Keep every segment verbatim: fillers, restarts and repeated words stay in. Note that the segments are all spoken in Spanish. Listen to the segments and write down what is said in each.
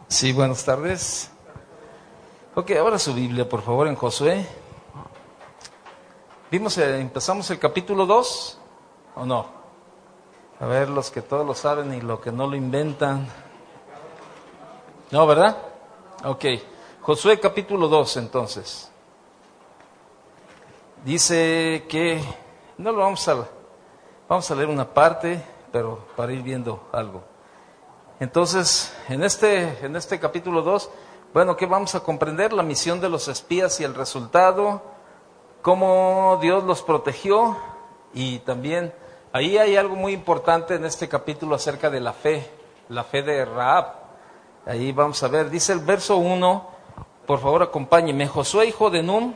Sí, buenas tardes. Ok, ahora su Biblia, por favor, en Josué. Vimos, eh, empezamos el capítulo dos, ¿o no? A ver, los que todos lo saben y los que no lo inventan. No, ¿verdad? Ok, Josué capítulo dos, entonces. Dice que, no lo vamos a, vamos a leer una parte, pero para ir viendo algo. Entonces, en este, en este capítulo dos, bueno, ¿qué vamos a comprender? La misión de los espías y el resultado, cómo Dios los protegió, y también ahí hay algo muy importante en este capítulo acerca de la fe, la fe de Rahab. Ahí vamos a ver, dice el verso uno, por favor acompáñeme. Josué, hijo de Nun,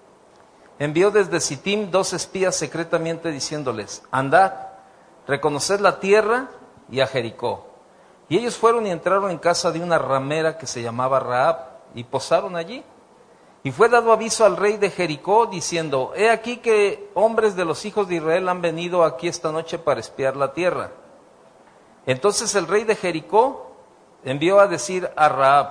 envió desde Sittim dos espías secretamente diciéndoles: andad, reconoced la tierra y a Jericó. Y ellos fueron y entraron en casa de una ramera que se llamaba Rahab, y posaron allí. Y fue dado aviso al rey de Jericó, diciendo: he aquí que hombres de los hijos de Israel han venido aquí esta noche para espiar la tierra. Entonces el rey de Jericó envió a decir a Rahab: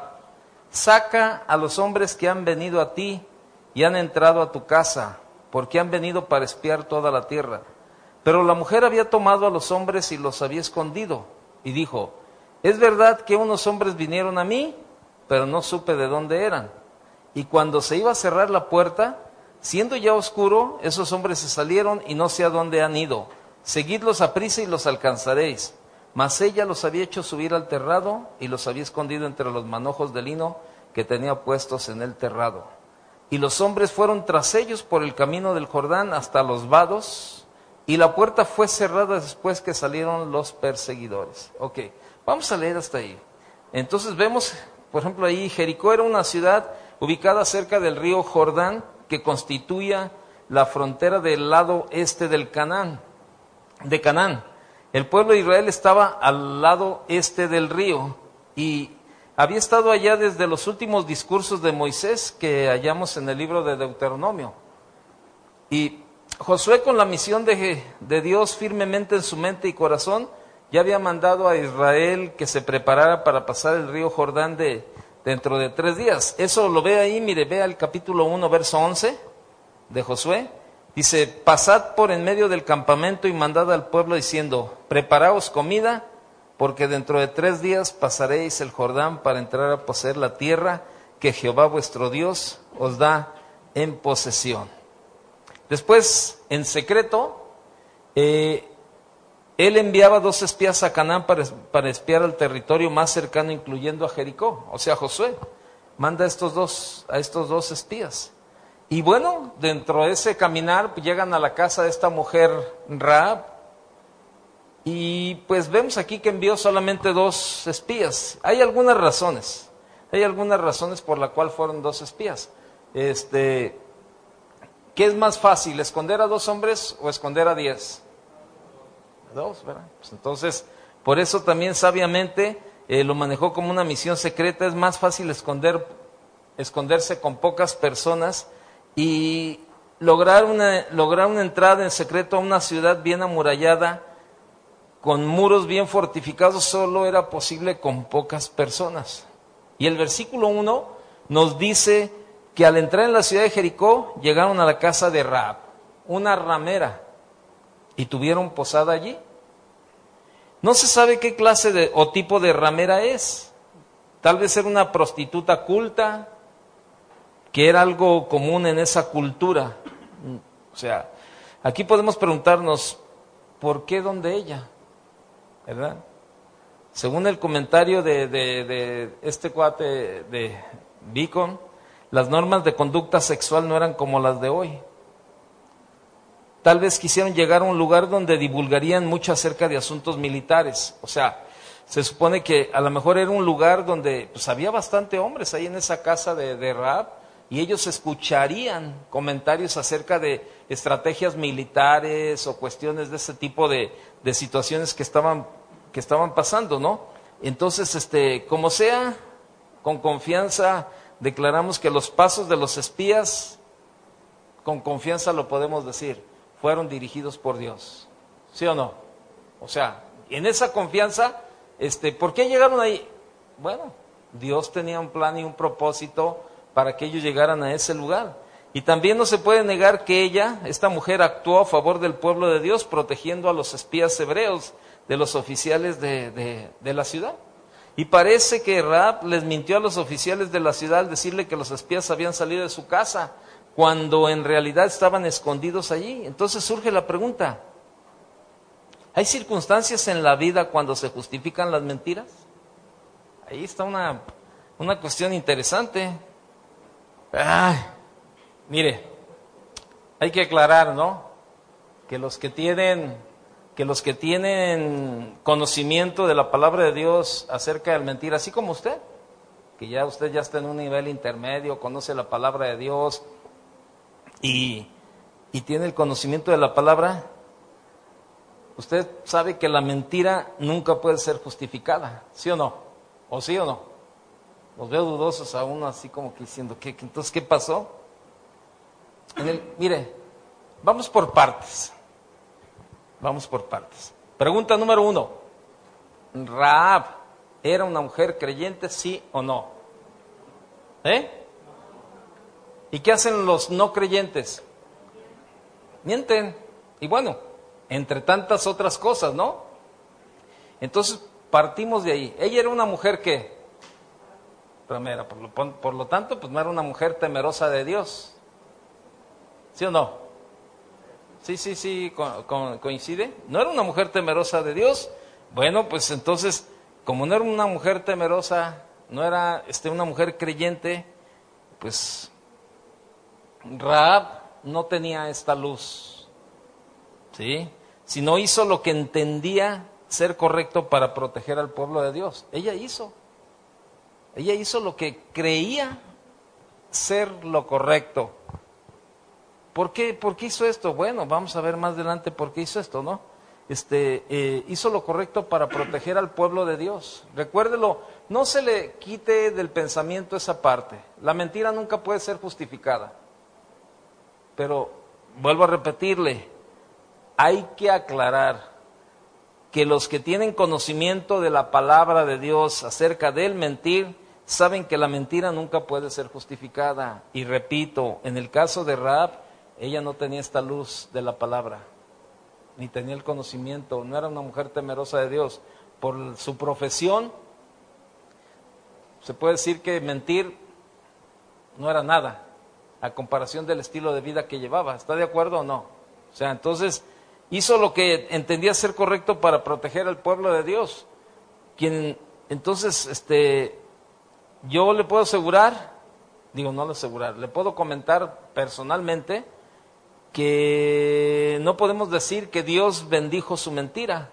saca a los hombres que han venido a ti y han entrado a tu casa, porque han venido para espiar toda la tierra. Pero la mujer había tomado a los hombres y los había escondido, y dijo: es verdad que unos hombres vinieron a mí, pero no supe de dónde eran. Y cuando se iba a cerrar la puerta, siendo ya oscuro, esos hombres se salieron y no sé a dónde han ido. Seguidlos aprisa y los alcanzaréis. Mas ella los había hecho subir al terrado y los había escondido entre los manojos de lino que tenía puestos en el terrado. Y los hombres fueron tras ellos por el camino del Jordán hasta los vados, y la puerta fue cerrada después que salieron los perseguidores. Ok, vamos a leer hasta ahí. Entonces vemos, por ejemplo, ahí Jericó era una ciudad ubicada cerca del río Jordán, que constituía la frontera del lado este del Canaán, de Canaán. El pueblo de Israel estaba al lado este del río y había estado allá desde los últimos discursos de Moisés que hallamos en el libro de Deuteronomio. Y Josué, con la misión de, de Dios firmemente en su mente y corazón, ya había mandado a Israel que se preparara para pasar el río Jordán de, dentro de tres días. Eso lo ve ahí, mire, vea el capítulo uno, verso once de Josué. Dice: pasad por en medio del campamento y mandad al pueblo diciendo: preparaos comida, porque dentro de tres días pasaréis el Jordán para entrar a poseer la tierra que Jehová vuestro Dios os da en posesión. Después, en secreto, eh, él enviaba dos espías a Canaán para, para espiar al territorio más cercano, incluyendo a Jericó. O sea, Josué manda a estos dos, a estos dos espías. Y bueno, dentro de ese caminar pues, llegan a la casa de esta mujer Rahab. Y pues vemos aquí que envió solamente dos espías. Hay algunas razones. Hay algunas razones por la cual fueron dos espías. Este, ¿qué es más fácil, esconder a dos hombres o esconder a diez? Dos, ¿verdad? Pues entonces, por eso también sabiamente eh, lo manejó como una misión secreta. Es más fácil esconder, esconderse con pocas personas y lograr una, lograr una entrada en secreto a una ciudad bien amurallada, con muros bien fortificados, solo era posible con pocas personas. Y el versículo uno nos dice que al entrar en la ciudad de Jericó, llegaron a la casa de Rahab, una ramera, y tuvieron posada allí. No se sabe qué clase de, o tipo de ramera es. Tal vez era una prostituta culta, que era algo común en esa cultura. O sea, aquí podemos preguntarnos, ¿por qué donde ella? ¿Verdad? Según el comentario de, de, de este cuate de Beacon, las normas de conducta sexual no eran como las de hoy. Tal vez quisieron llegar a un lugar donde divulgarían mucho acerca de asuntos militares. O sea, se supone que a lo mejor era un lugar donde pues, había bastante hombres ahí en esa casa de, de Rahab, y ellos escucharían comentarios acerca de estrategias militares o cuestiones de ese tipo de, de situaciones que estaban, que estaban pasando, ¿no? Entonces, este, como sea, con confianza declaramos que los pasos de los espías, con confianza lo podemos decir, fueron dirigidos por Dios. ¿Sí o no? O sea, en esa confianza, este, ¿por qué llegaron ahí? Bueno, Dios tenía un plan y un propósito para que ellos llegaran a ese lugar. Y también no se puede negar que ella, esta mujer, actuó a favor del pueblo de Dios, protegiendo a los espías hebreos de los oficiales de, de, de la ciudad. Y parece que Rahab les mintió a los oficiales de la ciudad al decirle que los espías habían salido de su casa, cuando en realidad estaban escondidos allí. Entonces surge la pregunta, ¿hay circunstancias en la vida cuando se justifican las mentiras? Ahí está una, una cuestión interesante. Ay, mire, hay que aclarar, ¿no? Que los que tienen, que los que tienen conocimiento de la palabra de Dios acerca del mentir, así como usted, que ya usted ya está en un nivel intermedio, conoce la palabra de Dios y, y tiene el conocimiento de la palabra, usted sabe que la mentira nunca puede ser justificada, ¿sí o no? ¿O sí o no? Los veo dudosos a uno así como que diciendo, ¿qué, entonces qué pasó? En el, mire, vamos por partes. Vamos por partes. Pregunta número uno. ¿Rahab era una mujer creyente, sí o no? ¿Eh? ¿Y qué hacen los no creyentes? Mienten. Y bueno, entre tantas otras cosas, ¿no? Entonces, partimos de ahí. Ella era una mujer que, primera, por lo, por lo tanto, pues no era una mujer temerosa de Dios. ¿Sí o no? Sí, sí, sí, co- co- coincide. ¿No era una mujer temerosa de Dios? Bueno, pues entonces, como no era una mujer temerosa, no era este, una mujer creyente, pues Rahab no tenía esta luz, ¿sí? Si no hizo lo que entendía ser correcto para proteger al pueblo de Dios. Ella hizo. Ella hizo lo que creía ser lo correcto. ¿Por qué, ¿Por qué hizo esto? Bueno, vamos a ver más adelante por qué hizo esto, ¿no? Este, eh, hizo lo correcto para proteger al pueblo de Dios. Recuérdelo, no se le quite del pensamiento esa parte. La mentira nunca puede ser justificada. Pero, vuelvo a repetirle, hay que aclarar que los que tienen conocimiento de la palabra de Dios acerca del mentir, saben que la mentira nunca puede ser justificada. Y repito, en el caso de Rahab, ella no tenía esta luz de la palabra, ni tenía el conocimiento, no era una mujer temerosa de Dios. Por su profesión, se puede decir que mentir no era nada, a comparación del estilo de vida que llevaba. ¿Está de acuerdo o no? O sea, entonces, hizo lo que entendía ser correcto para proteger al pueblo de Dios. Quien, entonces, este, yo le puedo asegurar, digo, no le asegurar, le puedo comentar personalmente que no podemos decir que Dios bendijo su mentira,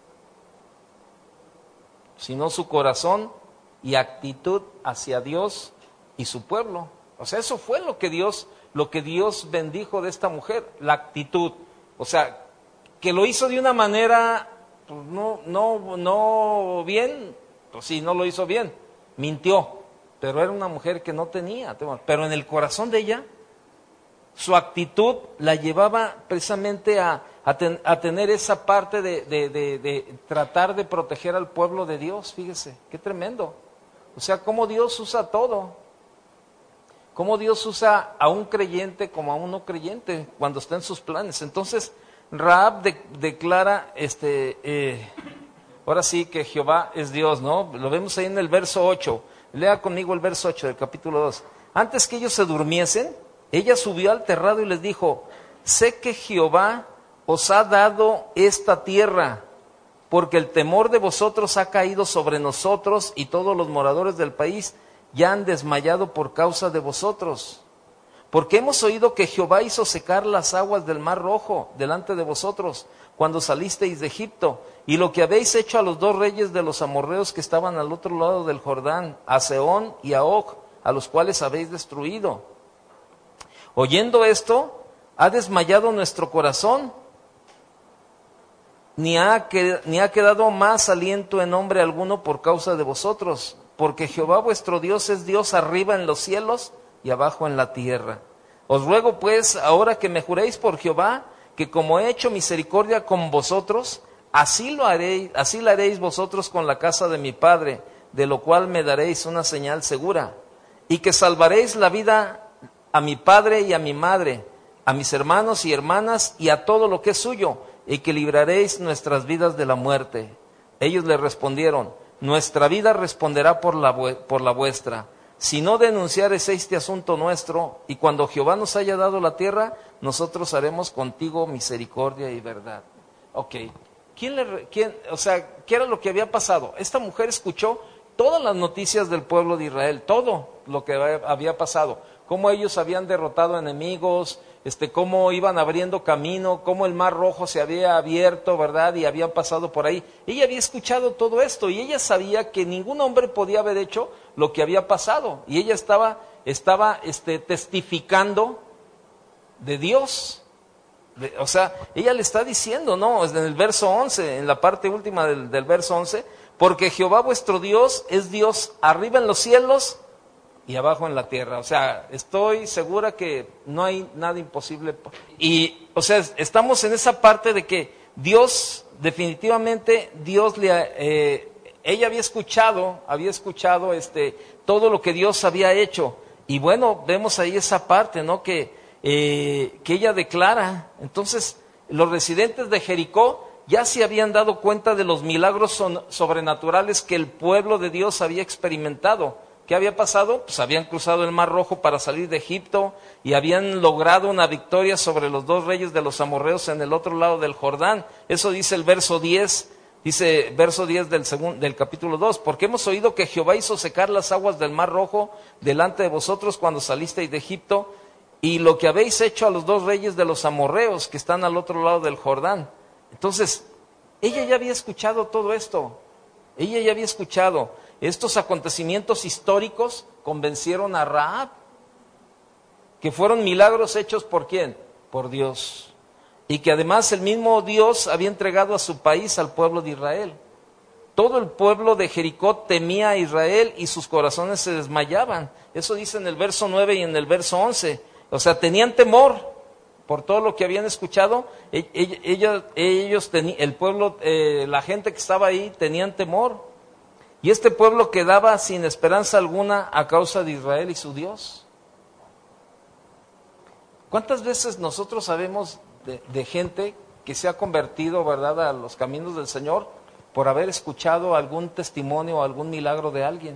sino su corazón y actitud hacia Dios y su pueblo. O sea, eso fue lo que Dios, lo que Dios bendijo de esta mujer, la actitud. O sea, que lo hizo de una manera, pues no, no, no bien, pues sí, no lo hizo bien, mintió, pero era una mujer que no tenía temor. Pero en el corazón de ella, su actitud la llevaba precisamente a, a, ten, a tener esa parte de, de, de, de tratar de proteger al pueblo de Dios. Fíjese, qué tremendo. O sea, cómo Dios usa todo. Cómo Dios usa a un creyente como a un no creyente cuando está en sus planes. Entonces, Rahab de, declara, este, eh, ahora sí que Jehová es Dios, ¿no? Lo vemos ahí en el verso ocho. Lea conmigo el verso ocho del capítulo dos. Antes que ellos se durmiesen, ella subió al terrado y les dijo, sé que Jehová os ha dado esta tierra, porque el temor de vosotros ha caído sobre nosotros y todos los moradores del país ya han desmayado por causa de vosotros. Porque hemos oído que Jehová hizo secar las aguas del mar rojo delante de vosotros cuando salisteis de Egipto, y lo que habéis hecho a los dos reyes de los amorreos que estaban al otro lado del Jordán, a Sehón y a Og, a los cuales habéis destruido. Oyendo esto, ha desmayado nuestro corazón, ni ha, que, ni ha quedado más aliento en hombre alguno por causa de vosotros, porque Jehová vuestro Dios es Dios arriba en los cielos y abajo en la tierra. Os ruego pues, ahora que me juréis por Jehová, que como he hecho misericordia con vosotros, así lo haréis, así lo haréis vosotros con la casa de mi padre, de lo cual me daréis una señal segura, y que salvaréis la vida a mi padre y a mi madre, a mis hermanos y hermanas, y a todo lo que es suyo, y que libraréis nuestras vidas de la muerte. Ellos le respondieron: nuestra vida responderá por la, por la vuestra, si no denunciares este asunto nuestro, y cuando Jehová nos haya dado la tierra, nosotros haremos contigo misericordia y verdad. Ok, ¿quién le, quién, o sea, ¿qué era lo que había pasado? Esta mujer escuchó todas las noticias del pueblo de Israel, todo lo que había pasado, cómo ellos habían derrotado enemigos, este, cómo iban abriendo camino, cómo el mar rojo se había abierto, ¿verdad? Y habían pasado por ahí. Ella había escuchado todo esto y ella sabía que ningún hombre podía haber hecho lo que había pasado. Y ella estaba, estaba este, testificando de Dios. De, o sea, ella le está diciendo, ¿no? En el verso once, en la parte última del, del verso once, porque Jehová vuestro Dios es Dios arriba en los cielos y abajo en la tierra. O sea, estoy segura que no hay nada imposible. Y, o sea, estamos en esa parte de que Dios, definitivamente, Dios le, eh, ella había escuchado, había escuchado este, todo lo que Dios había hecho. Y bueno, vemos ahí esa parte, ¿no? Que, eh, que ella declara. Entonces, los residentes de Jericó ya se habían dado cuenta de los milagros son, sobrenaturales que el pueblo de Dios había experimentado. ¿Qué había pasado? Pues habían cruzado el Mar Rojo para salir de Egipto y habían logrado una victoria sobre los dos reyes de los amorreos en el otro lado del Jordán. Eso dice el verso diez, dice verso diez del, segundo, del capítulo dos. Porque hemos oído que Jehová hizo secar las aguas del Mar Rojo delante de vosotros cuando salisteis de Egipto, y lo que habéis hecho a los dos reyes de los amorreos que están al otro lado del Jordán. Entonces, ella ya había escuchado todo esto. Ella ya había escuchado. Estos acontecimientos históricos convencieron a Rahab, que fueron milagros hechos ¿por quién? Por Dios. Y que además el mismo Dios había entregado a su país al pueblo de Israel. Todo el pueblo de Jericó temía a Israel y sus corazones se desmayaban. Eso dice en el verso nueve y en el verso once. O sea, tenían temor por todo lo que habían escuchado. Ellos, ellos el pueblo, eh, la gente que estaba ahí, tenían temor. Y este pueblo quedaba sin esperanza alguna a causa de Israel y su Dios. ¿Cuántas veces nosotros sabemos de, de gente que se ha convertido, ¿verdad?, a los caminos del Señor por haber escuchado algún testimonio o algún milagro de alguien?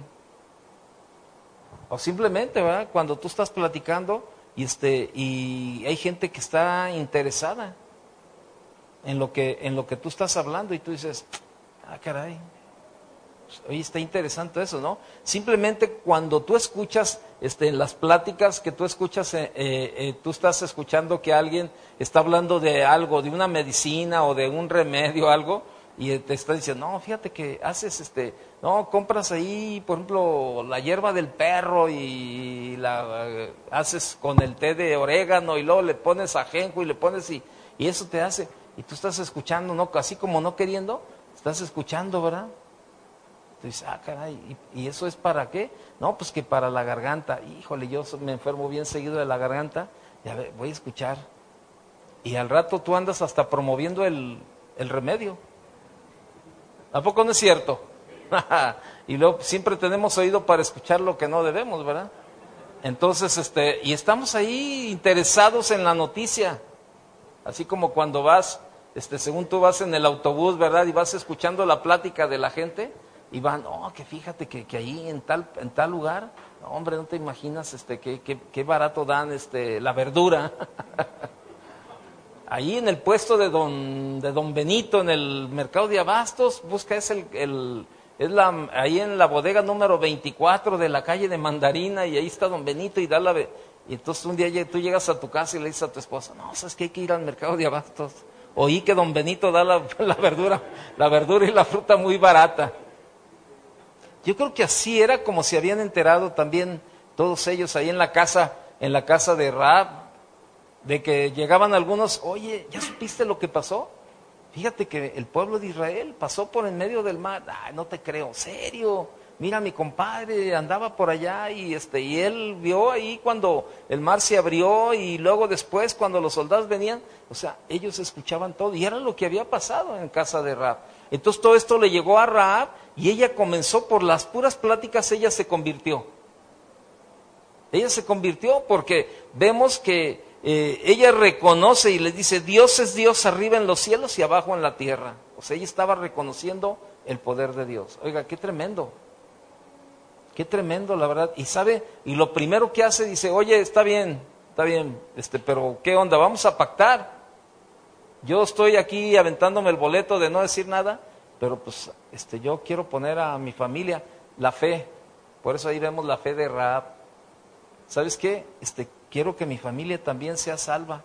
O simplemente, ¿verdad?, cuando tú estás platicando y, este, y hay gente que está interesada en lo que, en lo que tú estás hablando y tú dices, ah, caray. Oye, está interesante eso, ¿no? Simplemente cuando tú escuchas este, en las pláticas que tú escuchas, eh, eh, tú estás escuchando que alguien está hablando de algo, de una medicina o de un remedio, algo, y te está diciendo, no, fíjate que haces, este, no, compras ahí, por ejemplo, la hierba del perro y la eh, haces con el té de orégano y luego le pones ajenjo y le pones y, y eso te hace, y tú estás escuchando, ¿no? Así como no queriendo, estás escuchando, ¿verdad? Dices, ah, caray, ¿y, ¿y eso es para qué? No, pues que para la garganta. Híjole, yo me enfermo bien seguido de la garganta, ya ve, voy a escuchar. Y al rato tú andas hasta promoviendo el, el remedio. ¿A poco no es cierto? Y luego siempre tenemos oído para escuchar lo que no debemos, ¿verdad? Entonces, este, y estamos ahí interesados en la noticia. Así como cuando vas, este, según tú vas en el autobús, ¿verdad? Y vas escuchando la plática de la gente. Y van, no, que fíjate que, que ahí en tal, en tal lugar, no, hombre, no te imaginas este, qué, qué, qué barato dan este, la verdura. Ahí en el puesto de don, de don Benito, en el mercado de abastos, busca, es, el, el, es la, ahí en la bodega número veinticuatro de la calle de Mandarina, y ahí está don Benito, y da la, y entonces un día tú llegas a tu casa y le dices a tu esposa, no, sabes que hay que ir al mercado de abastos. Oí que don Benito da la, la verdura, la verdura y la fruta muy barata. Yo creo que así era como se habían enterado también todos ellos ahí en la casa, en la casa de Rahab, de que llegaban algunos, oye, ¿ya supiste lo que pasó? Fíjate que el pueblo de Israel pasó por en medio del mar. Ay, no te creo, serio. Mira, mi compadre andaba por allá y este y él vio ahí cuando el mar se abrió y luego después cuando los soldados venían, o sea, ellos escuchaban todo y era lo que había pasado en casa de Rahab. Entonces todo esto le llegó a Rahab y ella comenzó por las puras pláticas, ella se convirtió. Ella se convirtió porque vemos que eh, ella reconoce y le dice, Dios es Dios arriba en los cielos y abajo en la tierra. O sea, ella estaba reconociendo el poder de Dios. Oiga, qué tremendo. Qué tremendo, la verdad. Y sabe, y lo primero que hace, dice, oye, está bien, está bien, este, pero ¿qué onda? Vamos a pactar. Yo estoy aquí aventándome el boleto de no decir nada, pero pues este, yo quiero poner a mi familia la fe. Por eso ahí vemos la fe de Rahab. ¿Sabes qué? Este, quiero que mi familia también sea salva.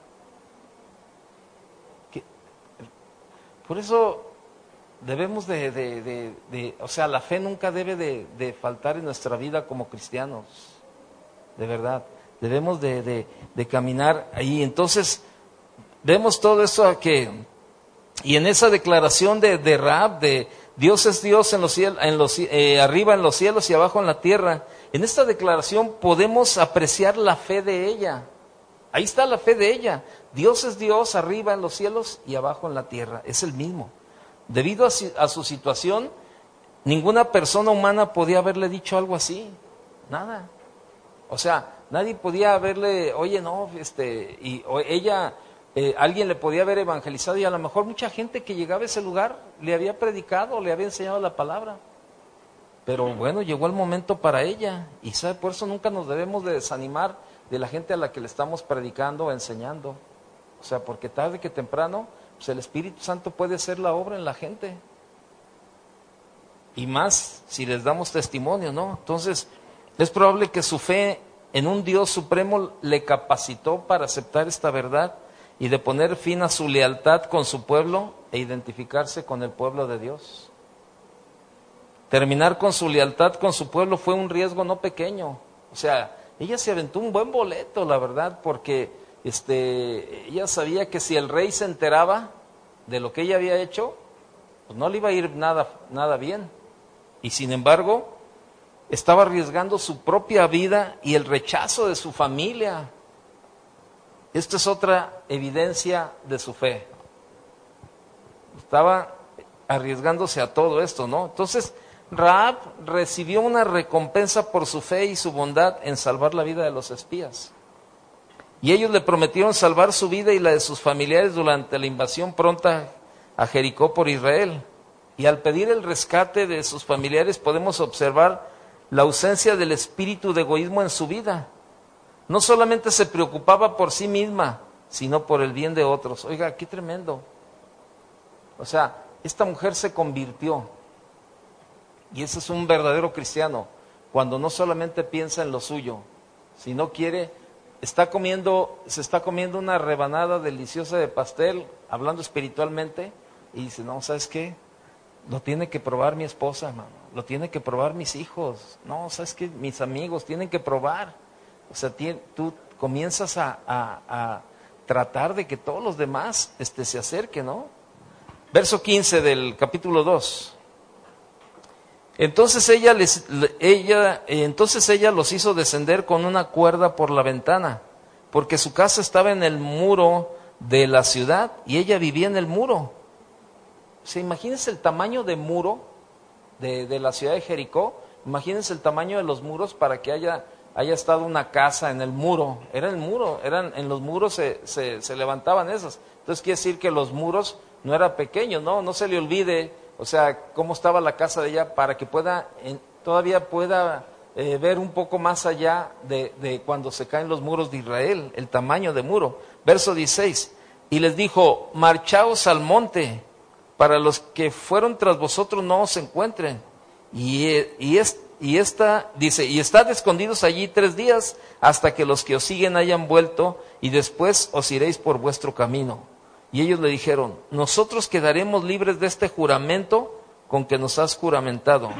¿Qué? Por eso debemos de, de, de, de, o sea, la fe nunca debe de, de faltar en nuestra vida como cristianos. De verdad, debemos de, de, de caminar ahí. Entonces, vemos todo eso que, y en esa declaración de, de Rahab, de Dios es Dios en los cielos, en los, eh, arriba en los cielos y abajo en la tierra, en esta declaración podemos apreciar la fe de ella. Ahí está la fe de ella. Dios es Dios arriba en los cielos y abajo en la tierra. Es el mismo. Debido a, a su situación, ninguna persona humana podía haberle dicho algo así. Nada. O sea, nadie podía haberle, oye, no, este, y o ella, eh, alguien le podía haber evangelizado y a lo mejor mucha gente que llegaba a ese lugar le había predicado, le había enseñado la palabra. Pero bueno, llegó el momento para ella y sabe, por eso nunca nos debemos de desanimar de la gente a la que le estamos predicando o enseñando. O sea, porque tarde que temprano, pues el Espíritu Santo puede hacer la obra en la gente. Y más si les damos testimonio, ¿no? Entonces, es probable que su fe en un Dios supremo le capacitó para aceptar esta verdad y de poner fin a su lealtad con su pueblo e identificarse con el pueblo de Dios. Terminar con su lealtad con su pueblo fue un riesgo no pequeño. O sea, ella se aventó un buen boleto, la verdad, porque este, ella sabía que si el rey se enteraba de lo que ella había hecho, pues no le iba a ir nada, nada bien. Y sin embargo, estaba arriesgando su propia vida y el rechazo de su familia. Esta es otra evidencia de su fe. Estaba arriesgándose a todo esto, ¿no? Entonces, Rahab recibió una recompensa por su fe y su bondad en salvar la vida de los espías. Y ellos le prometieron salvar su vida y la de sus familiares durante la invasión pronta a Jericó por Israel. Y al pedir el rescate de sus familiares podemos observar la ausencia del espíritu de egoísmo en su vida. No solamente se preocupaba por sí misma, sino por el bien de otros. Oiga, qué tremendo. O sea, esta mujer se convirtió. Y ese es un verdadero cristiano, cuando no solamente piensa en lo suyo, sino quiere, está comiendo, se está comiendo una rebanada deliciosa de pastel, hablando espiritualmente, y dice, no, ¿sabes qué? Lo tiene que probar mi esposa, hermano, lo tiene que probar mis hijos, no, ¿sabes qué? Mis amigos tienen que probar. O sea, tiene, tú comienzas a, a, a tratar de que todos los demás este, se acerquen, ¿no? Verso quince del capítulo dos. Entonces ella, les, ella, entonces ella los hizo descender con una cuerda por la ventana, porque su casa estaba en el muro de la ciudad y ella vivía en el muro. O sea, imagínense el tamaño de muro de, de la ciudad de Jericó, imagínense el tamaño de los muros para que haya, haya estado una casa en el muro. Era el muro, eran, en los muros se, se, se levantaban esas. Entonces quiere decir que los muros no eran pequeños, ¿no? No se le olvide. O sea, cómo estaba la casa de ella para que pueda, en, todavía pueda eh, ver un poco más allá de, de cuando se caen los muros de Israel, el tamaño de muro. Verso dieciséis, y les dijo, marchaos al monte, para los que fueron tras vosotros no os encuentren. Y, y, es, y esta, dice, y estad escondidos allí tres días, hasta que los que os siguen hayan vuelto, y después os iréis por vuestro camino. Y ellos le dijeron, nosotros quedaremos libres de este juramento con que nos has juramentado.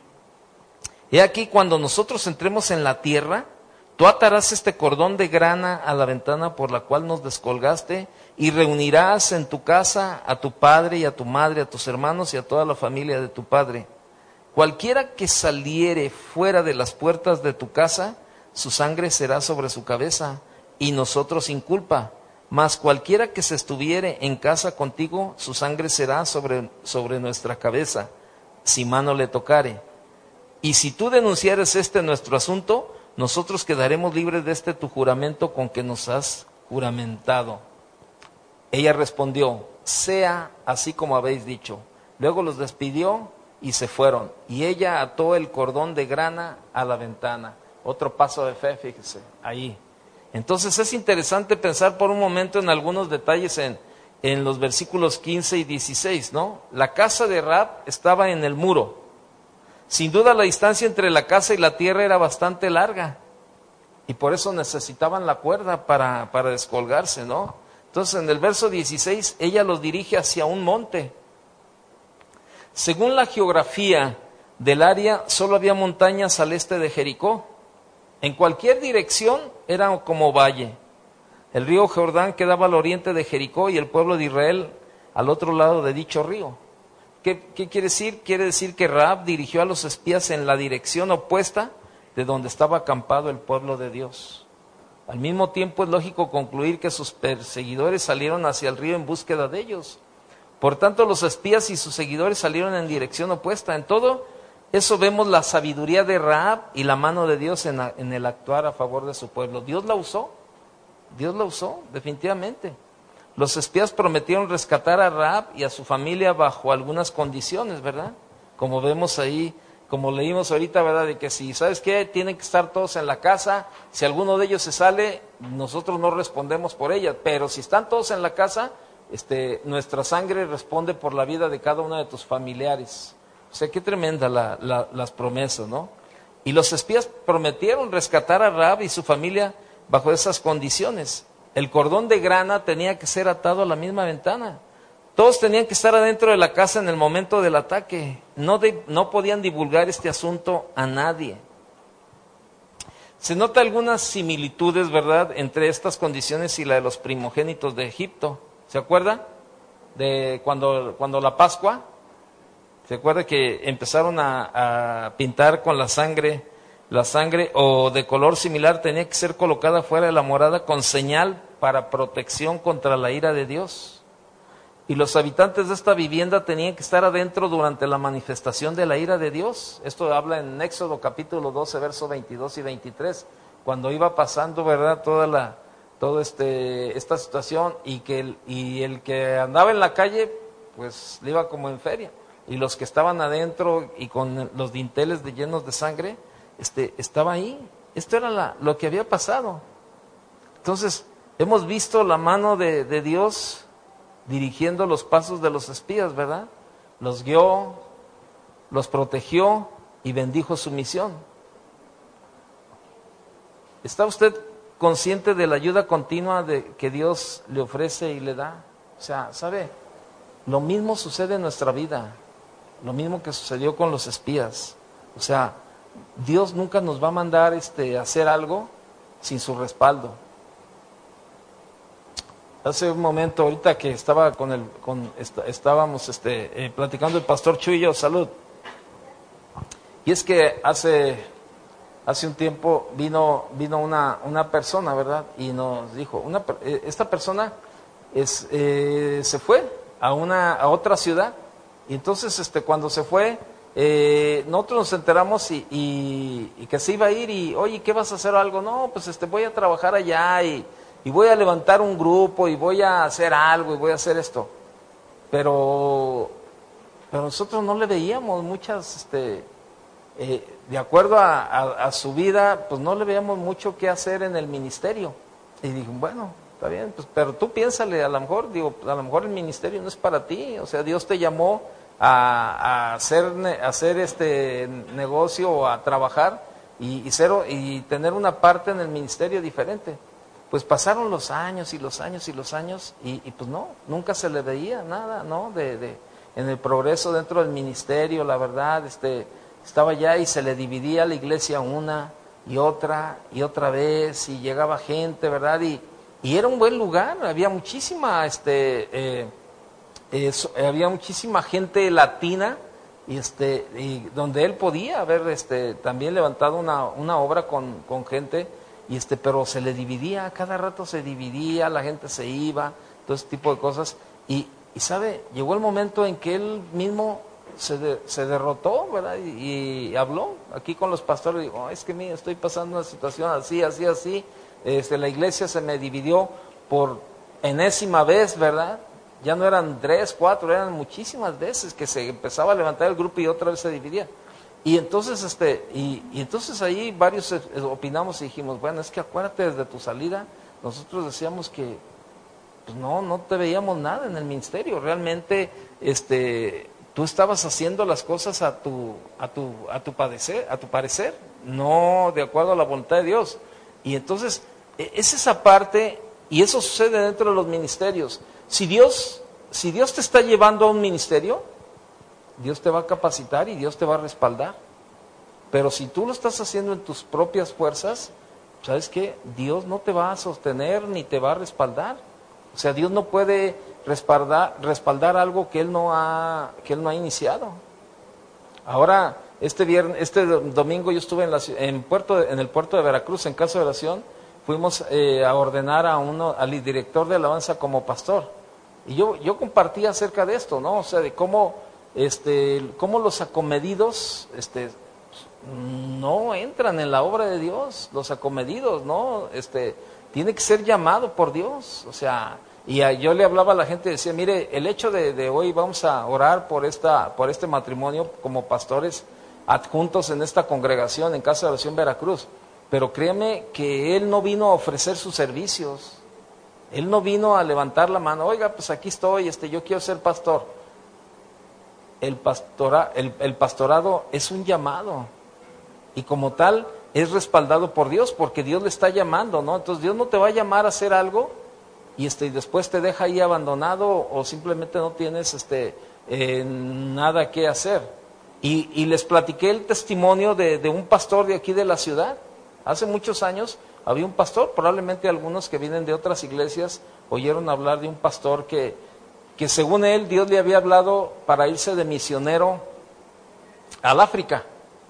He aquí, cuando nosotros entremos en la tierra, tú atarás este cordón de grana a la ventana por la cual nos descolgaste y reunirás en tu casa a tu padre y a tu madre, a tus hermanos y a toda la familia de tu padre. Cualquiera que saliere fuera de las puertas de tu casa, su sangre será sobre su cabeza y nosotros sin culpa. mas cualquiera que se estuviere en casa contigo, su sangre será sobre, sobre nuestra cabeza, si mano le tocare. Y si tú denunciares este nuestro asunto, nosotros quedaremos libres de este tu juramento con que nos has juramentado. Ella respondió, sea así como habéis dicho. Luego los despidió y se fueron. Y ella ató el cordón de grana a la ventana. Otro paso de fe, fíjese, ahí. Entonces es interesante pensar por un momento en algunos detalles en, en los versículos quince y dieciséis, ¿no? La casa de Rahab estaba en el muro. Sin duda la distancia entre la casa y la tierra era bastante larga. Y por eso necesitaban la cuerda para, para descolgarse, ¿no? Entonces en el verso dieciséis, ella los dirige hacia un monte. Según la geografía del área, solo había montañas al este de Jericó. En cualquier dirección era como valle. El río Jordán quedaba al oriente de Jericó y el pueblo de Israel al otro lado de dicho río. ¿Qué, qué quiere decir? Quiere decir que Rahab dirigió a los espías en la dirección opuesta de donde estaba acampado el pueblo de Dios. Al mismo tiempo es lógico concluir que sus perseguidores salieron hacia el río en búsqueda de ellos. Por tanto, los espías y sus seguidores salieron en dirección opuesta. En todo eso vemos la sabiduría de Rahab y la mano de Dios en, la, en el actuar a favor de su pueblo. Dios la usó, Dios la usó, definitivamente. Los espías prometieron rescatar a Rahab y a su familia bajo algunas condiciones, ¿verdad? Como vemos ahí, como leímos ahorita, ¿verdad? De que si, ¿sabes qué? Tienen que estar todos en la casa. Si alguno de ellos se sale, nosotros no respondemos por ella. Pero si están todos en la casa, este, nuestra sangre responde por la vida de cada uno de tus familiares. O sea, qué tremenda la, la, las promesas, ¿no? Y los espías prometieron rescatar a Rahab y su familia bajo esas condiciones. El cordón de grana tenía que ser atado a la misma ventana. Todos tenían que estar adentro de la casa en el momento del ataque. No, de, no podían divulgar este asunto a nadie. Se nota algunas similitudes, ¿verdad?, entre estas condiciones y la de los primogénitos de Egipto. ¿Se acuerda? De cuando, cuando la Pascua, ¿se acuerda que empezaron a, a pintar con la sangre? La sangre, o de color similar, tenía que ser colocada fuera de la morada con señal para protección contra la ira de Dios. Y los habitantes de esta vivienda tenían que estar adentro durante la manifestación de la ira de Dios. Esto habla en Éxodo capítulo doce, versos veintidós y veintitrés. Cuando iba pasando, ¿verdad?, toda la, toda este, esta situación, y que el, y el que andaba en la calle, pues le iba como en feria. Y los que estaban adentro y con los dinteles de, llenos de sangre, este, estaba ahí. Esto era la, lo que había pasado. Entonces, hemos visto la mano de, de Dios dirigiendo los pasos de los espías, ¿verdad? Los guió, los protegió y bendijo su misión. ¿Está usted consciente de la ayuda continua de, que Dios le ofrece y le da? O sea, ¿sabe? Lo mismo sucede en nuestra vida, lo mismo que sucedió con los espías. O sea, Dios nunca nos va a mandar este, a hacer algo sin su respaldo. Hace un momento, ahorita que estaba con el, con, est estábamos este, eh, platicando el pastor Chuy y yo, salud. Y es que hace, hace un tiempo vino, vino una, una persona, ¿verdad? Y nos dijo, una, esta persona es, eh, se fue a, una, a otra ciudad. Y entonces este, cuando se fue, eh, nosotros nos enteramos y, y, y que se iba a ir y, oye, ¿qué vas a hacer algo? No, pues este, voy a trabajar allá y... y voy a levantar un grupo y voy a hacer algo y voy a hacer esto. Pero, pero nosotros no le veíamos muchas, este, eh, de acuerdo a, a, a su vida, pues no le veíamos mucho qué hacer en el ministerio. Y dije, bueno, está bien, pues, pero tú piénsale, a lo mejor, digo, a lo mejor el ministerio no es para ti. O sea, Dios te llamó a, a hacer, a hacer este negocio o a trabajar y, y, ser, y tener una parte en el ministerio diferente. Pues pasaron los años y los años y los años y, y pues no, nunca se le veía nada, ¿no? De, de, en el progreso dentro del ministerio, la verdad, este, estaba ya y se le dividía la iglesia una y otra y otra vez y llegaba gente, ¿verdad? Y, y era un buen lugar, había muchísima, este, eh, eh, había muchísima gente latina y este, y donde él podía haber, este, también levantado una, una obra con, con gente. y este, pero se le dividía, cada rato se dividía, la gente se iba, todo ese tipo de cosas. Y, y sabe, llegó el momento en que él mismo se, de, se derrotó, ¿verdad? Y, y habló aquí con los pastores, y dijo, oh, es que mira, estoy pasando una situación así, así, así. Este, la iglesia se me dividió por enésima vez, ¿verdad? Ya no eran tres, cuatro, eran muchísimas veces que se empezaba a levantar el grupo y otra vez se dividía. Y entonces, este, y, y entonces ahí varios opinamos y dijimos, bueno, es que acuérdate desde tu salida, nosotros decíamos que pues no, no te veíamos nada en el ministerio, realmente, este, tú estabas haciendo las cosas a tu, a tu, a tu padecer, a tu parecer, no de acuerdo a la voluntad de Dios. Y entonces, es esa parte, y eso sucede dentro de los ministerios. Si Dios, si Dios te está llevando a un ministerio, Dios te va a capacitar y Dios te va a respaldar. Pero si tú lo estás haciendo en tus propias fuerzas, ¿sabes qué? Dios no te va a sostener ni te va a respaldar. O sea, Dios no puede respaldar, respaldar algo que Él no ha, que Él no ha iniciado. Ahora, este viernes, este domingo yo estuve en, la, en, puerto, en el puerto de Veracruz, en casa de oración, fuimos eh, a ordenar a uno, al director de alabanza como pastor. Y yo, yo compartí acerca de esto, ¿no? O sea, de cómo, este, cómo los acomedidos, este, no entran en la obra de Dios, los acomedidos, ¿no? Este, tiene que ser llamado por Dios, o sea, y a, yo le hablaba a la gente y decía, mire, el hecho de, de hoy vamos a orar por esta, por este matrimonio como pastores adjuntos en esta congregación, en Casa de Oración Veracruz, pero créeme que él no vino a ofrecer sus servicios, él no vino a levantar la mano, oiga, pues aquí estoy, este, yo quiero ser pastor. El, pastora, el, el pastorado es un llamado, y como tal es respaldado por Dios, porque Dios le está llamando, ¿no? Entonces Dios no te va a llamar a hacer algo y este y después te deja ahí abandonado o simplemente no tienes este eh, nada que hacer. Y, y les platiqué el testimonio de, de un pastor de aquí de la ciudad. Hace muchos años había un pastor, probablemente algunos que vienen de otras iglesias oyeron hablar de un pastor que, que según él Dios le había hablado para irse de misionero al África.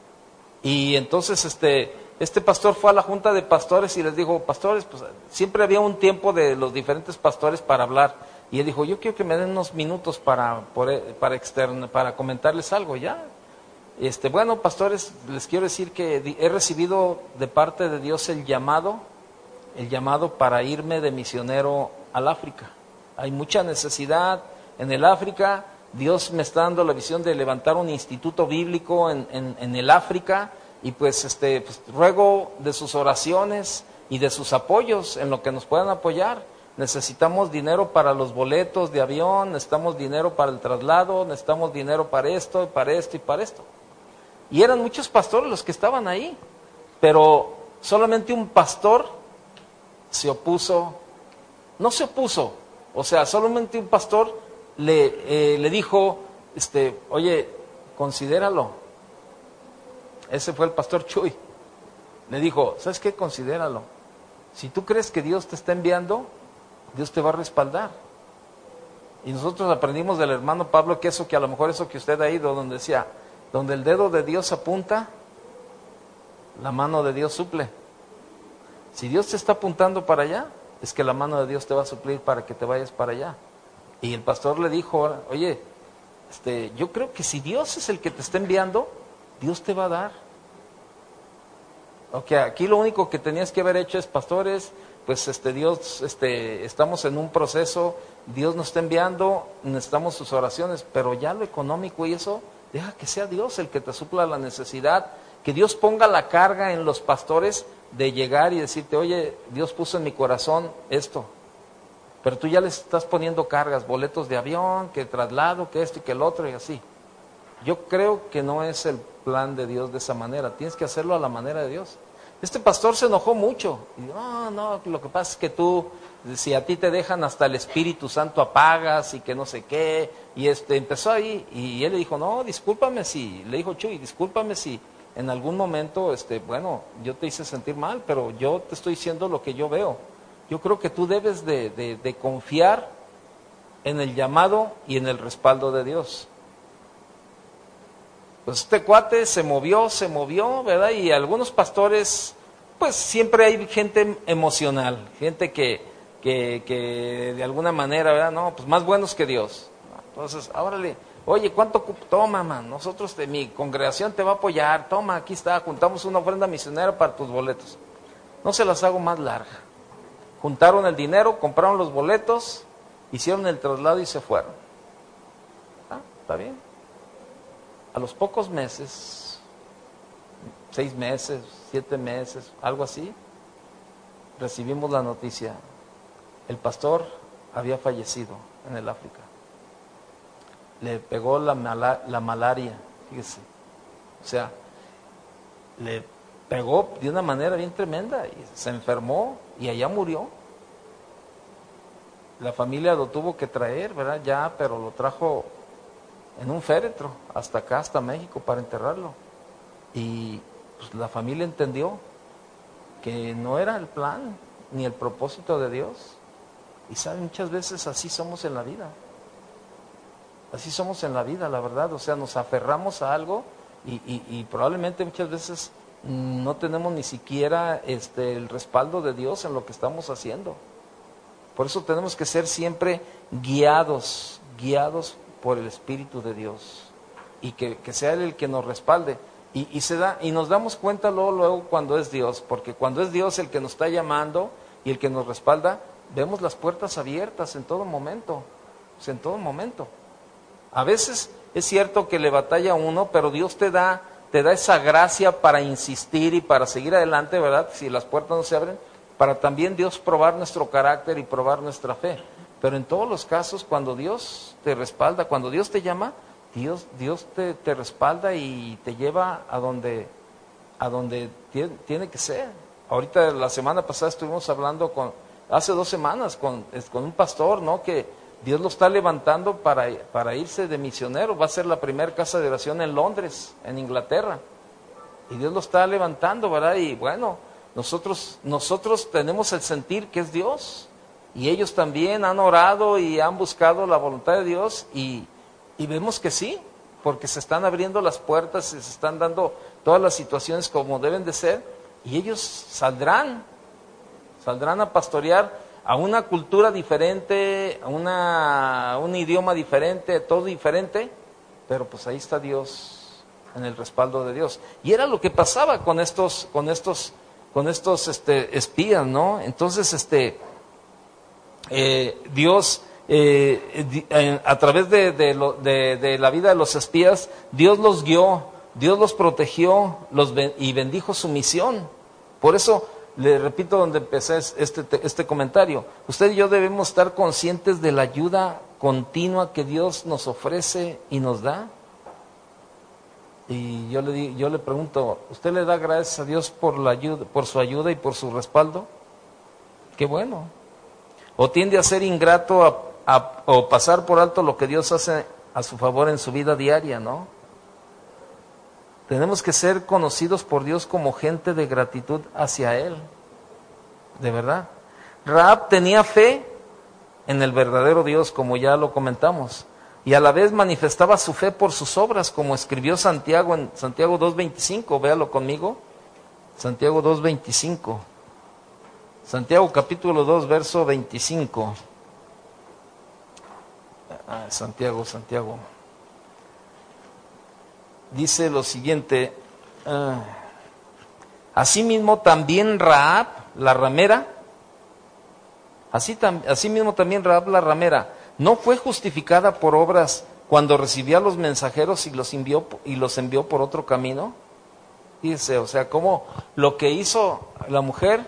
Y entonces este, este pastor fue a la junta de pastores y les dijo, pastores, pues siempre había un tiempo de los diferentes pastores para hablar. Y él dijo, yo quiero que me den unos minutos para, para, externa, para comentarles algo, ¿ya? Este, bueno, pastores, les quiero decir que he recibido de parte de Dios el llamado, el llamado para irme de misionero al África. Hay mucha necesidad en el África. Dios me está dando la visión de levantar un instituto bíblico en, en, en el África y pues, este, pues ruego de sus oraciones y de sus apoyos en lo que nos puedan apoyar. Necesitamos dinero para los boletos de avión, necesitamos dinero para el traslado, necesitamos dinero para esto, para esto y para esto. Y eran muchos pastores los que estaban ahí, pero solamente un pastor se opuso, no se opuso, o sea, solamente un pastor le, eh, le dijo, este, oye, considéralo. Ese fue el pastor Chuy. Le dijo, ¿sabes qué? Considéralo. Si tú crees que Dios te está enviando, Dios te va a respaldar. Y nosotros aprendimos del hermano Pablo que eso, que a lo mejor eso que usted ha ido, donde decía, donde el dedo de Dios apunta, la mano de Dios suple. Si Dios te está apuntando para allá, es que la mano de Dios te va a suplir para que te vayas para allá. Y el pastor le dijo, oye, este, yo creo que si Dios es el que te está enviando, Dios te va a dar. Ok, aquí lo único que tenías que haber hecho es, pastores, pues este Dios, este, estamos en un proceso, Dios nos está enviando, necesitamos sus oraciones, pero ya lo económico y eso, deja que sea Dios el que te supla la necesidad, que Dios ponga la carga en los pastores de llegar y decirte, oye, Dios puso en mi corazón esto, pero tú ya les estás poniendo cargas, boletos de avión, que traslado, que esto y que el otro y así. Yo creo que no es el plan de Dios de esa manera, tienes que hacerlo a la manera de Dios. Este pastor se enojó mucho, y dijo, no, no, lo que pasa es que tú, si a ti te dejan hasta el Espíritu Santo apagas y que no sé qué, y este empezó ahí, y él le dijo, no, discúlpame si, le dijo Chuy, discúlpame si en algún momento, este, bueno, yo te hice sentir mal, pero yo te estoy diciendo lo que yo veo. Yo creo que tú debes de, de, de confiar en el llamado y en el respaldo de Dios. Pues este cuate se movió, se movió, ¿verdad? Y algunos pastores pues siempre hay gente emocional, gente que, que, que de alguna manera, ¿verdad? No, pues más buenos que Dios. Entonces, órale, oye, ¿cuánto cupo? Toma, man, nosotros, de mi congregación te va a apoyar, toma, aquí está, juntamos una ofrenda misionera para tus boletos. No se las hago más larga. Juntaron el dinero, compraron los boletos, hicieron el traslado y se fueron. Ah, está bien. A los pocos meses, seis meses, siete meses, algo así, recibimos la noticia. El pastor había fallecido en el África. Le pegó la, mala, la malaria, fíjese. O sea, le pegó de una manera bien tremenda y se enfermó y allá murió. La familia lo tuvo que traer, ¿verdad? Ya, pero lo trajo en un féretro hasta acá, hasta México, para enterrarlo. Y pues, la familia entendió que no era el plan ni el propósito de Dios. Y saben, muchas veces así somos en la vida. Así somos en la vida, la verdad. O sea, nos aferramos a algo y, y, y probablemente muchas veces no tenemos ni siquiera este, el respaldo de Dios en lo que estamos haciendo. Por eso tenemos que ser siempre guiados, guiados por el Espíritu de Dios. Y que, que sea Él el que nos respalde. Y, y, se da, y nos damos cuenta luego, luego cuando es Dios. Porque cuando es Dios el que nos está llamando y el que nos respalda, vemos las puertas abiertas en todo momento. O sea, en todo momento. A veces es cierto que le batalla a uno, pero Dios te da, te da esa gracia para insistir y para seguir adelante, ¿verdad? Si las puertas no se abren, para también Dios probar nuestro carácter y probar nuestra fe. Pero en todos los casos, cuando Dios te respalda, cuando Dios te llama, Dios, Dios te, te respalda y te lleva a donde, a donde tiene, tiene que ser. Ahorita la semana pasada estuvimos hablando con, hace dos semanas, con, con un pastor, ¿no? Que Dios lo está levantando para, para irse de misionero. Va a ser la primera casa de oración en Londres, en Inglaterra. Y Dios lo está levantando, ¿verdad? Y bueno, nosotros, nosotros tenemos el sentir que es Dios. Y ellos también han orado y han buscado la voluntad de Dios. Y, y vemos que sí, porque se están abriendo las puertas y se están dando todas las situaciones como deben de ser. Y ellos saldrán, saldrán a pastorear a una cultura diferente, a una, un idioma diferente, todo diferente, pero pues ahí está Dios, en el respaldo de Dios. Y era lo que pasaba con estos, con estos, con estos este, espías, ¿no? Entonces, este, eh, Dios, eh, a través de, de, lo, de, de la vida de los espías, Dios los guió, Dios los protegió los, y bendijo su misión. Por eso, le repito donde empecé este, este comentario. Usted y yo debemos estar conscientes de la ayuda continua que Dios nos ofrece y nos da. Y yo le, yo le pregunto, ¿usted le da gracias a Dios por, la ayuda, por su ayuda y por su respaldo? Qué bueno. ¿O tiende a ser ingrato a, a, o pasar por alto lo que Dios hace a su favor en su vida diaria, no? Tenemos que ser conocidos por Dios como gente de gratitud hacia Él. De verdad. Rahab tenía fe en el verdadero Dios, como ya lo comentamos. Y a la vez manifestaba su fe por sus obras, como escribió Santiago en Santiago dos veinticinco. Véalo conmigo. Santiago dos veinticinco. Santiago capítulo dos, verso veinticinco. Ah, Santiago, Santiago. Dice lo siguiente, uh, asimismo también Rahab, la ramera, así, tam, asimismo también Rahab la ramera, no fue justificada por obras cuando recibía a los mensajeros y los envió, y los envió por otro camino. Dice, o sea, como lo que hizo la mujer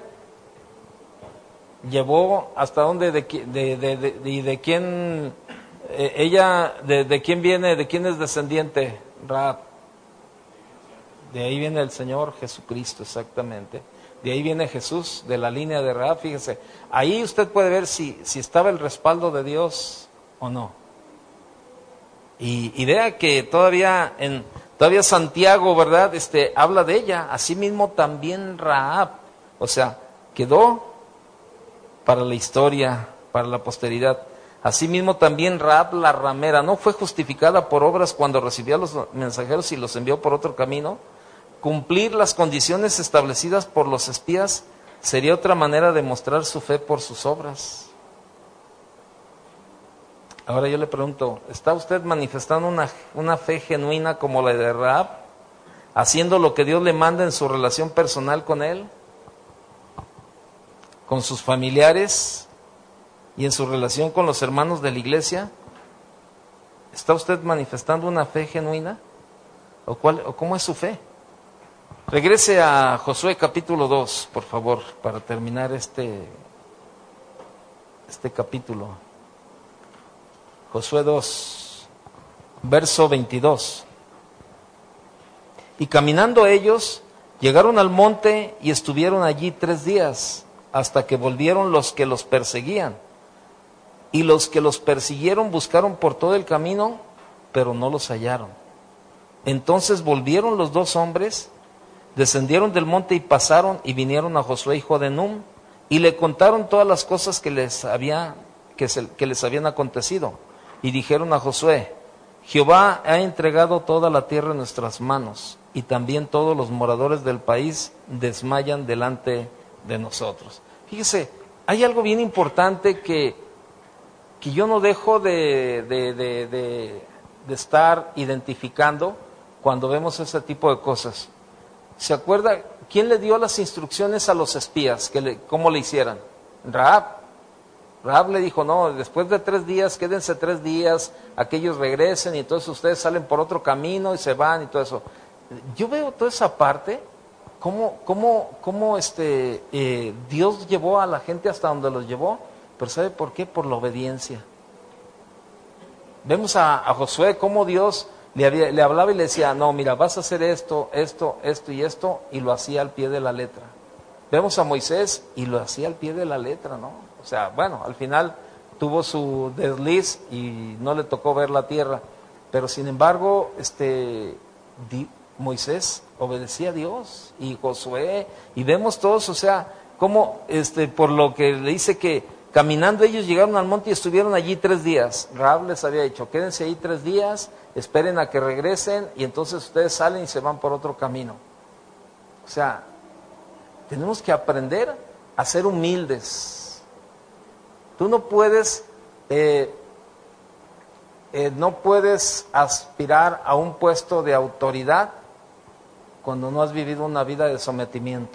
llevó hasta dónde, de, de, de, de, de, de quién, eh, ella, de, de quién viene, de quién es descendiente Rahab. De ahí viene el Señor Jesucristo, exactamente. De ahí viene Jesús, de la línea de Rahab. Fíjese, ahí usted puede ver si, si estaba el respaldo de Dios o no. Y, y vea que todavía en todavía Santiago, ¿verdad? Este habla de ella. Asimismo también Rahab, o sea, quedó para la historia, para la posteridad. Asimismo también Rahab la ramera no fue justificada por obras cuando recibió a los mensajeros y los envió por otro camino. cumplir las condiciones establecidas por los espías sería otra manera de mostrar su fe por sus obras. Ahora yo le pregunto, ¿está usted manifestando una, una fe genuina como la de Rahab? ¿Haciendo lo que Dios le manda en su relación personal con Él? ¿Con sus familiares? ¿Y en su relación con los hermanos de la iglesia? ¿Está usted manifestando una fe genuina? ¿O, cuál, o cómo es su fe? Regrese a Josué capítulo dos, por favor, para terminar este, este capítulo. Josué dos, verso veintidós. Y caminando ellos, llegaron al monte y estuvieron allí tres días, hasta que volvieron los que los perseguían. Y los que los persiguieron buscaron por todo el camino, pero no los hallaron. Entonces volvieron los dos hombres, descendieron del monte y pasaron y vinieron a Josué hijo de Nun, y le contaron todas las cosas que les había, que, se, que les habían acontecido. Y dijeron a Josué: Jehová ha entregado toda la tierra en nuestras manos, y también todos los moradores del país desmayan delante de nosotros. Fíjese, hay algo bien importante que, que yo no dejo de, de, de, de, de estar identificando cuando vemos ese tipo de cosas. ¿Se acuerda quién le dio las instrucciones a los espías? Que le, ¿Cómo le hicieran? Rahab. Rahab le dijo, no, después de tres días, quédense tres días, aquellos regresen y entonces ustedes salen por otro camino y se van y todo eso. Yo veo toda esa parte, cómo, cómo, cómo este, eh, Dios llevó a la gente hasta donde los llevó, pero ¿sabe por qué? Por la obediencia. Vemos a, a Josué, cómo Dios le, había, le hablaba y le decía, no, mira, vas a hacer esto, esto, esto y esto, y lo hacía al pie de la letra. Vemos a Moisés y lo hacía al pie de la letra, ¿no? O sea, bueno, al final tuvo su desliz y no le tocó ver la tierra, pero sin embargo, este, di, Moisés obedecía a Dios y Josué, y vemos todos, o sea, cómo, este, por lo que le dice que caminando ellos llegaron al monte y estuvieron allí tres días. Rahab les había dicho, quédense ahí tres días, esperen a que regresen y entonces ustedes salen y se van por otro camino. O sea, tenemos que aprender a ser humildes. Tú no puedes, eh, eh, no puedes aspirar a un puesto de autoridad cuando no has vivido una vida de sometimiento.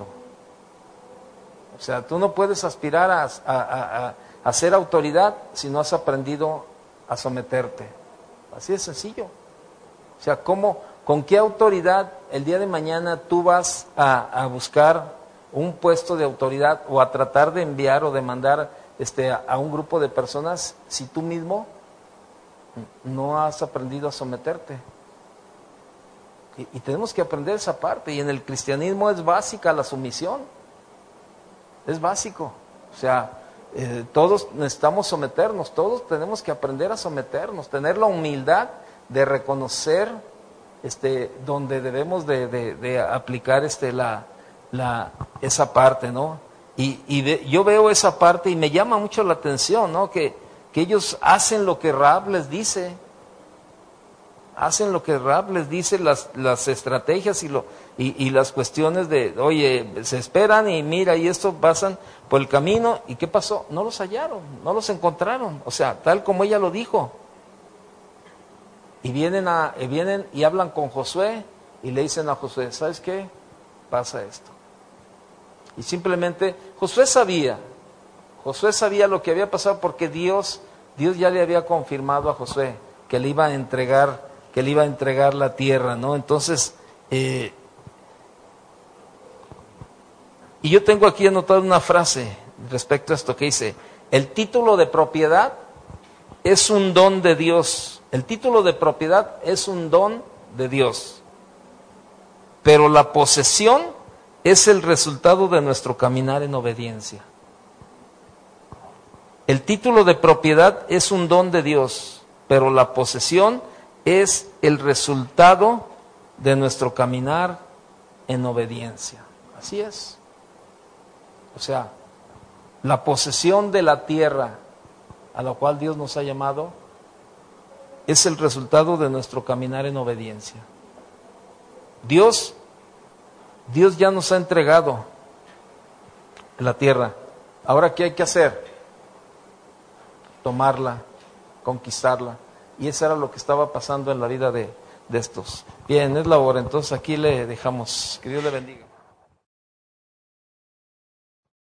O sea, tú no puedes aspirar a, a, a, a ser autoridad si no has aprendido a someterte. Así de sencillo. O sea, ¿cómo, con qué autoridad el día de mañana tú vas a, a buscar un puesto de autoridad o a tratar de enviar o de mandar Este, a un grupo de personas si tú mismo no has aprendido a someterte? Y, y tenemos que aprender esa parte, y en el cristianismo es básica la sumisión, es básico. O sea, eh, todos necesitamos someternos, todos tenemos que aprender a someternos, tener la humildad de reconocer este, donde debemos de, de, de aplicar este, la, la, esa parte, ¿no? Y, y de, yo veo esa parte y me llama mucho la atención, ¿no? Que, que ellos hacen lo que Rahab les dice, hacen lo que Rahab les dice, las, las estrategias y, lo, y, y las cuestiones de, oye, se esperan y mira, y esto pasan por el camino, ¿y qué pasó? No los hallaron, no los encontraron, o sea, tal como ella lo dijo. Y vienen, a, y vienen y hablan con Josué y le dicen a Josué, ¿sabes qué? Pasa esto. Y simplemente, Josué sabía, Josué sabía lo que había pasado porque Dios, Dios ya le había confirmado a Josué que le iba a entregar, que le iba a entregar la tierra, ¿no? Entonces, eh, y yo tengo aquí anotada una frase respecto a esto que dice, el título de propiedad es un don de Dios, el título de propiedad es un don de Dios, pero la posesión es el resultado de nuestro caminar en obediencia. El título de propiedad es un don de Dios, pero la posesión es el resultado de nuestro caminar en obediencia. Así es. O sea, la posesión de la tierra a la cual Dios nos ha llamado es el resultado de nuestro caminar en obediencia. Dios Dios ya nos ha entregado la tierra. Ahora, ¿qué hay que hacer? Tomarla, conquistarla. Y eso era lo que estaba pasando en la vida de, de estos. Bien, es la hora. Entonces aquí le dejamos. Que Dios le bendiga.